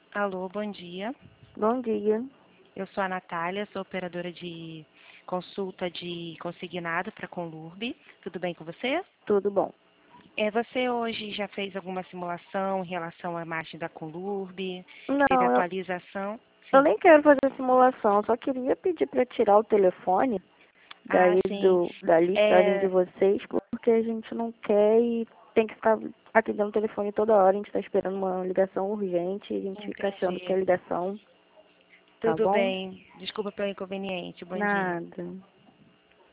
Alô, bom dia. Bom dia. Eu sou a Natália, sou operadora de consulta de consignado para a Conlurb. Tudo bem com você? Tudo bom? Você hoje já fez alguma simulação em relação à margem da Conlurb? Teve Não, atualização? eu Sim. nem quero fazer simulação, eu só queria pedir para tirar o telefone Ah, daí sim. da listagem de É, vocês, porque a gente não quer e tem que ficar aqui dando telefone toda hora, a gente está esperando uma ligação urgente e a gente fica achando que entendi. é ligação, tá Tudo bom? bem. Desculpa pelo inconveniente. Bom dia. Nada.